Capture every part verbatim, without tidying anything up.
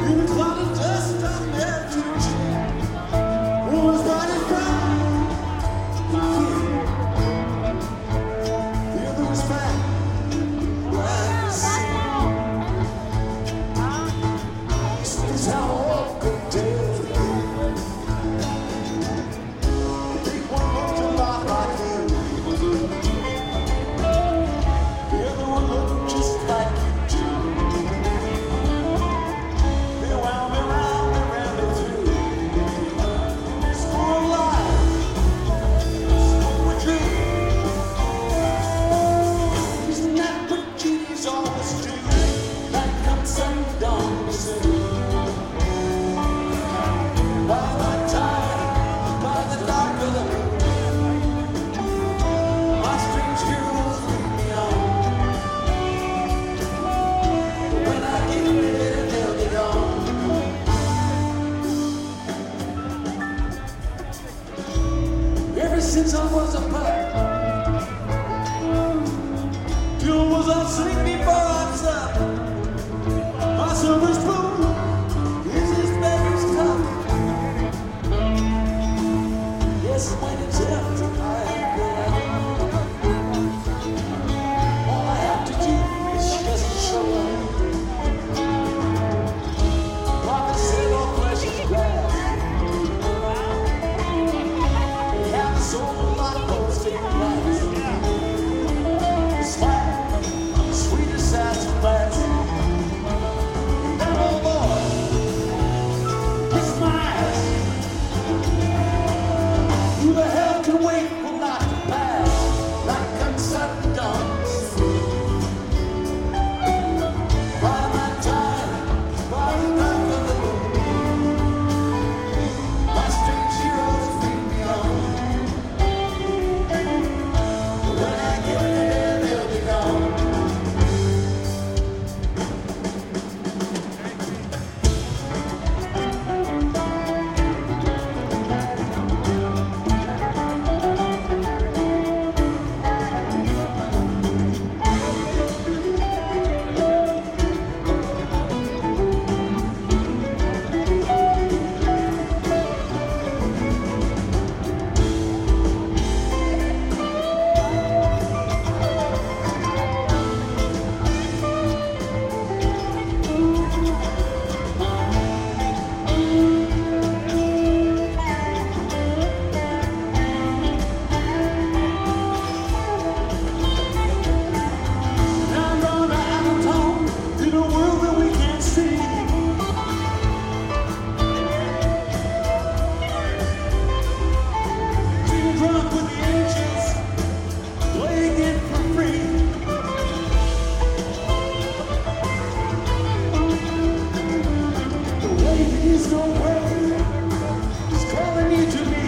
In a cloud of dust, I met you. Was riding down the other was fat, like the sea. This is how all good days begin. Take one look to life like you. The other one looked just like you too. They wound me round and ran me through. School of life, school of dreams. Isn't that what genius always do? Night comes sundown to see. By my time, by the dark of the moon, my strange heroes lead me on. When I get ready, they'll be gone. Ever since I was a pup, till was I sleep before I was up. My silver spoon is his baby's cup. Yes, when it's empty, I am glad. All I have to do is just show up. Prophet said all flesh is grass. We have the soul of life, but stay fast. It's fine, sweet as sassafras. And oh boy, it's my ass. Who the hell can wait for life to pass? Like comes sudden dawn. By my time, by the dark of the moon, my strange heroes lead me on. When I get there, they'll be gone. Now I'm gonna out of town in a world that we can't see. Getting drunk with the angels, playing it for free. The way is no way is calling you to me.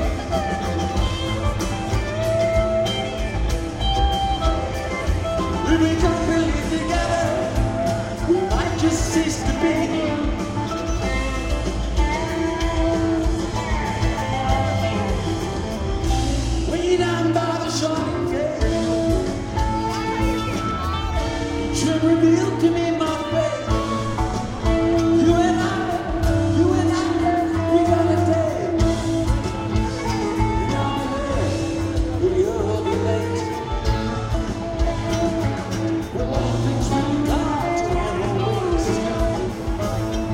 If we don't believe together, we might just cease to be. Way down by the shining gate, should reveal to me my fate. You and I, you and I, we got a day. And I'll be there when you'll be late. Well, all things really got to have a waste.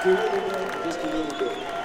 Just a little bit. Just a little bit.